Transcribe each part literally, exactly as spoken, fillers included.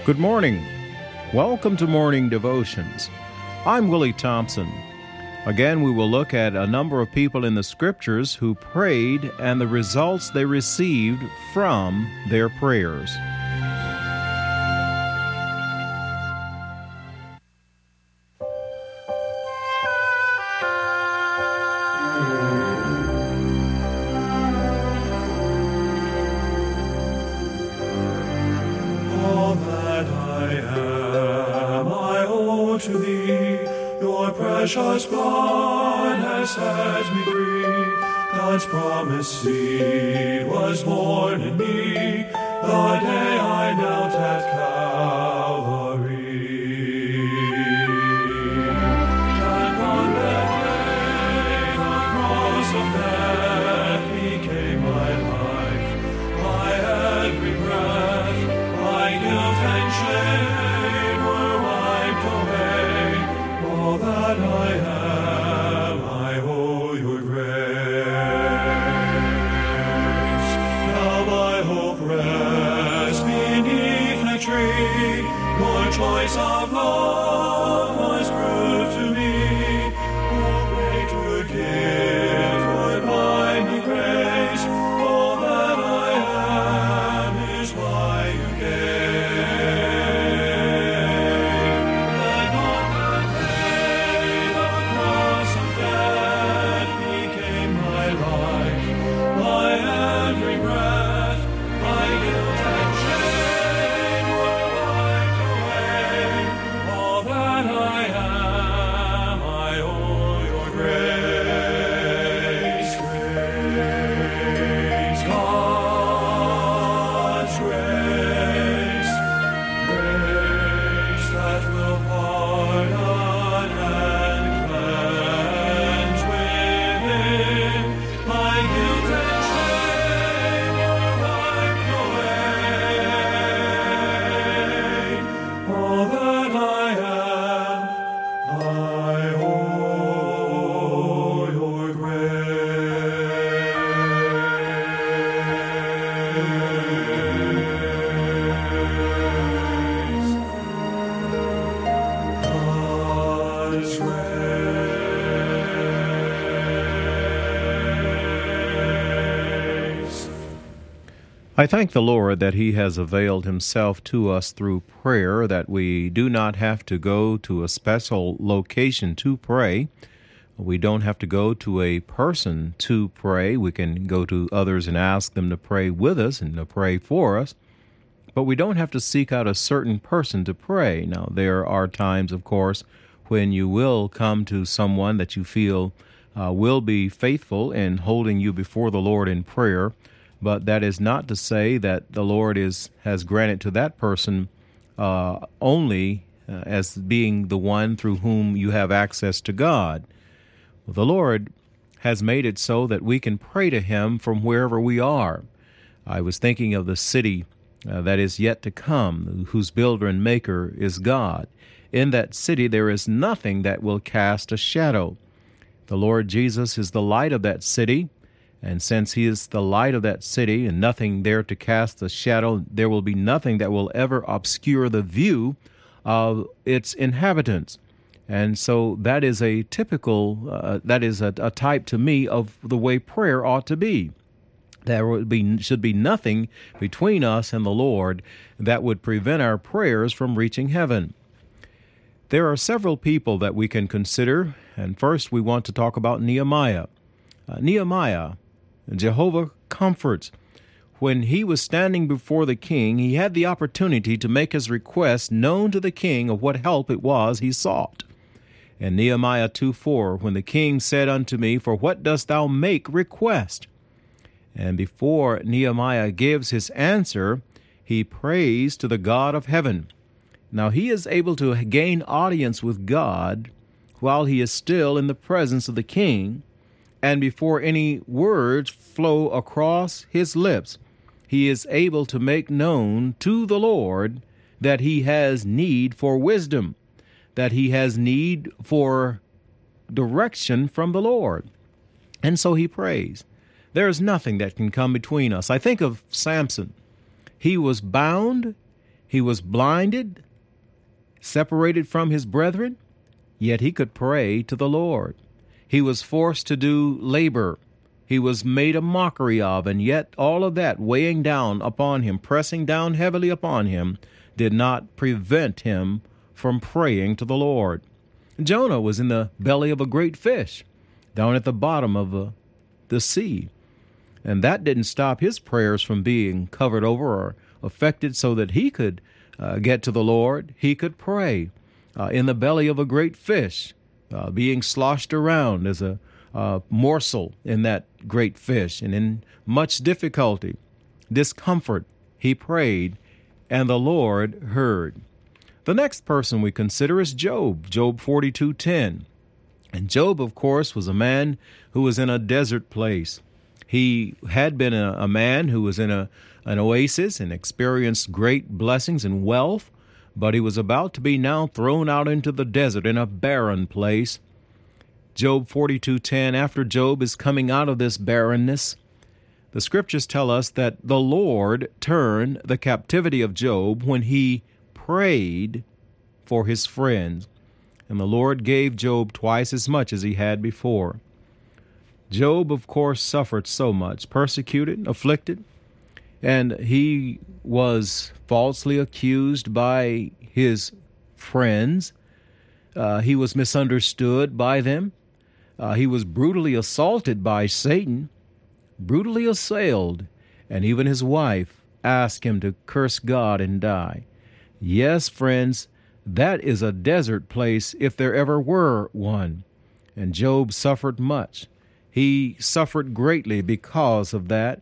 Good morning. Welcome to Morning Devotions. I'm Willie Thompson. Again, we will look at a number of people in the Scriptures who prayed and the results they received from their prayers. To thee, your precious blood has set me free. God's promised seed was born in me, the day I knelt at Calvary. And on that day, the cross of death became my life. My every breath, my guilt and shame were wiped away. All that I am, I owe your grace. Now my hope rests beneath a tree. Your choice of love was proved to me. Oh, greater gift would buy me grace. All that I am is why you gave. I thank the Lord that He has availed Himself to us through prayer, that we do not have to go to a special location to pray. We don't have to go to a person to pray. We can go to others and ask them to pray with us and to pray for us. But we don't have to seek out a certain person to pray. Now, there are times, of course, when you will come to someone that you feel uh, will be faithful in holding you before the Lord in prayer. But that is not to say that the Lord is has granted to that person uh, only uh, as being the one through whom you have access to God. Well, the Lord has made it so that we can pray to Him from wherever we are. I was thinking of the city uh, that is yet to come, whose builder and maker is God. In that city there is nothing that will cast a shadow. The Lord Jesus is the light of that city. And since He is the light of that city and nothing there to cast a shadow, there will be nothing that will ever obscure the view of its inhabitants. And so that is a typical, uh, that is a, a type to me of the way prayer ought to be. There would be, should be nothing between us and the Lord that would prevent our prayers from reaching heaven. There are several people that we can consider, and first we want to talk about Nehemiah. Uh, Nehemiah, Jehovah comforts. When he was standing before the king, he had the opportunity to make his request known to the king of what help it was he sought. In Nehemiah two four, when the king said unto me, For what dost thou make request? And before Nehemiah gives his answer, he prays to the God of heaven. Now he is able to gain audience with God while he is still in the presence of the king, and before any words flow across his lips, he is able to make known to the Lord that he has need for wisdom, that he has need for direction from the Lord. And so he prays. There is nothing that can come between us. I think of Samson. He was bound. He was blinded, separated from his brethren, yet he could pray to the Lord. He was forced to do labor. He was made a mockery of, and yet all of that weighing down upon him, pressing down heavily upon him, did not prevent him from praying to the Lord. Jonah was in the belly of a great fish, down at the bottom of the, the sea. And that didn't stop his prayers from being covered over or affected so that he could uh, get to the Lord. He could pray uh, in the belly of a great fish, uh, being sloshed around as a uh, morsel in that great fish. And in much difficulty, discomfort, he prayed, and the Lord heard. The next person we consider is Job, Job forty-two ten. And Job, of course, was a man who was in a desert place. He had been a, a man who was in a, an oasis and experienced great blessings and wealth, but he was about to be now thrown out into the desert in a barren place. Job forty-two ten, after Job is coming out of this barrenness, the scriptures tell us that the Lord turned the captivity of Job when he prayed for his friends. And the Lord gave Job twice as much as he had before. Job, of course, suffered so much, persecuted, afflicted, and he was falsely accused by his friends. Uh, he was misunderstood by them. Uh, he was brutally assaulted by Satan, brutally assailed, and even his wife asked him to curse God and die. Yes, friends, that is a desert place if there ever were one. And Job suffered much. He suffered greatly because of that.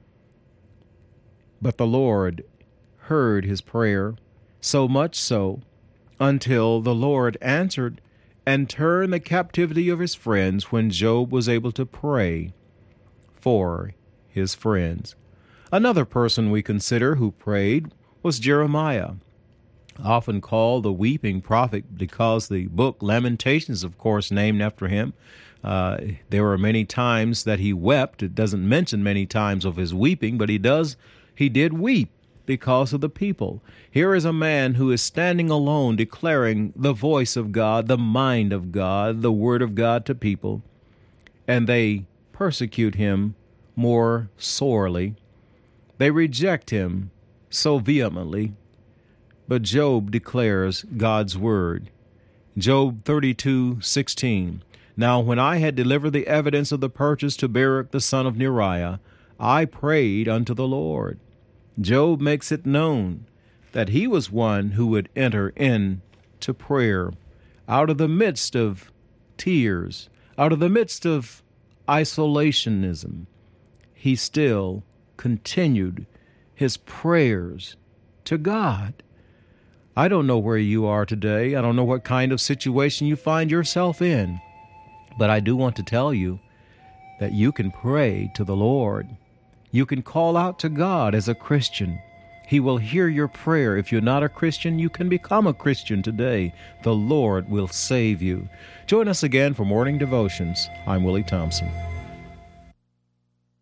But the Lord heard his prayer, so much so, until the Lord answered and turned the captivity of his friends when Job was able to pray for his friends. Another person we consider who prayed was Jeremiah, often called the weeping prophet because the book Lamentations, of course, named after him. Uh, there were many times that he wept. It doesn't mention many times of his weeping, but he does. He did weep because of the people. Here is a man who is standing alone, declaring the voice of God, the mind of God, the word of God to people, and they persecute him more sorely. They reject him so vehemently. But Job declares God's word. Job thirty-two sixteen. Now when I had delivered the evidence of the purchase to Baruch the son of Neriah, I prayed unto the Lord. Job makes it known that he was one who would enter into prayer out of the midst of tears, out of the midst of isolationism. He still continued his prayers to God. I don't know where you are today. I don't know what kind of situation you find yourself in. But I do want to tell you that you can pray to the Lord. You can call out to God as a Christian. He will hear your prayer. If you're not a Christian, you can become a Christian today. The Lord will save you. Join us again for Morning Devotions. I'm Willie Thompson.